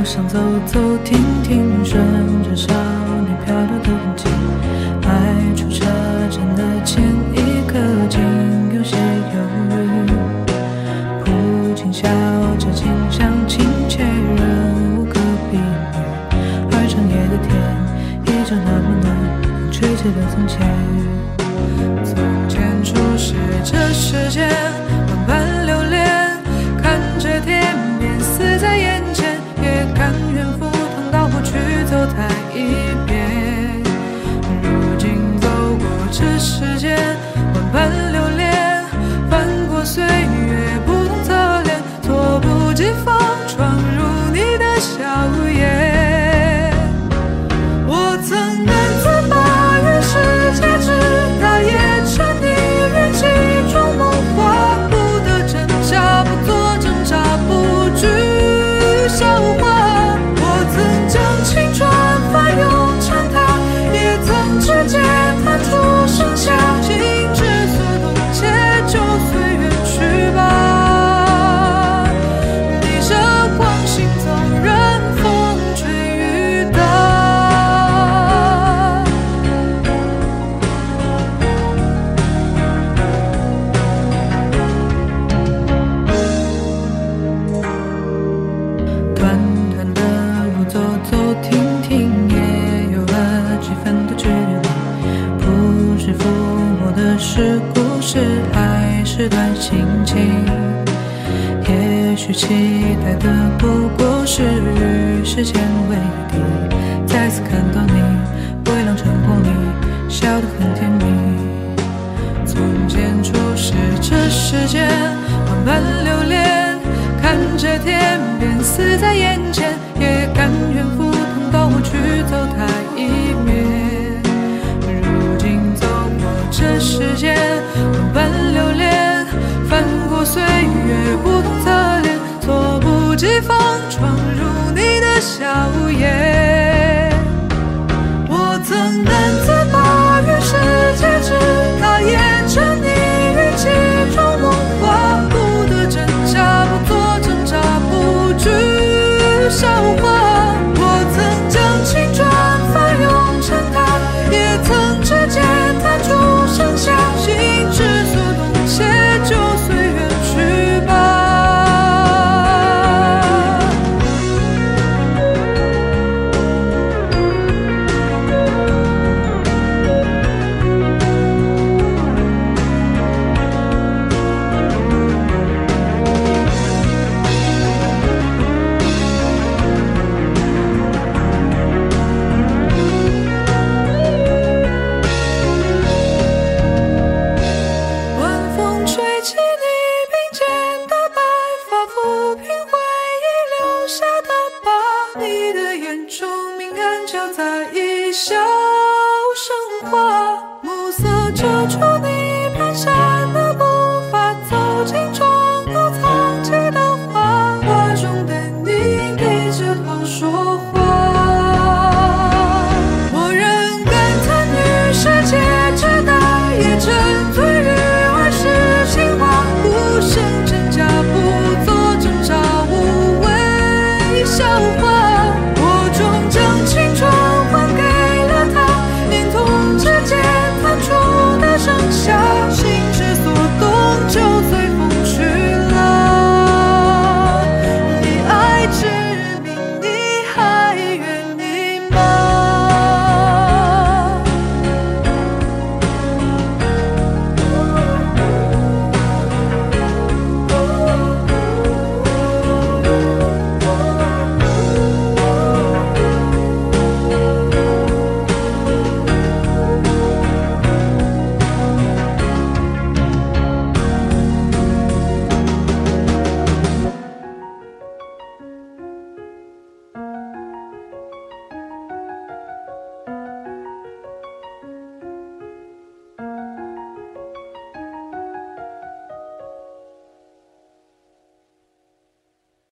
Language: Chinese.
上走走停停，顺着少年漂流的痕迹，迈出车站的前一刻，竟有些犹豫。普京笑着倾向亲切，人无可避免，而长夜的天依旧那么暖，吹起了从前。从前初识这世间，万般流连，看着天边死在眼前，也甘愿赴汤蹈火去走它一遍。如今走过这世间，万般流连，翻过岁月不同侧脸，猝不及防闯入你的笑颜。我曾胆自把与世界之大也沉溺于其中梦话，不得真假，不做挣扎，不惧笑话。我曾将青春翻涌成她，也曾直接弹出盛夏，心之所动，且就随缘去吧。逆着光行走，任风吹雨打。短短的路走走停停，也有了几分的距离。不是抚摸的是故事，还是段心情？也许期待的不过是与时间为敌，再次看到你，微亮晨光里笑得很甜蜜。从前初识这世间，万般流连，看着天边死在眼前，也甘愿赴汤蹈火去走它一遍。如今走过这世间，万般流连，翻过岁月不同侧脸，猝不及防闯入你的笑颜。我曾胆自把与世界之大也沉溺于其中梦话，不得真假，不做挣扎，不惧笑话。我曾将青春翻涌成她，也曾直接弹出盛夏，心之所动，且就随缘去吧。晚风吹起你鬓间的白发，抚平回忆留下的疤。你的眼中明暗交杂，一笑生花。暮色遮住你蹒跚的步伐，走进窗口藏起的花，画中的你低着头说话。我仍感叹与世界之大，也沉醉于儿时情话，不生真假，不做挣扎，无谓笑话。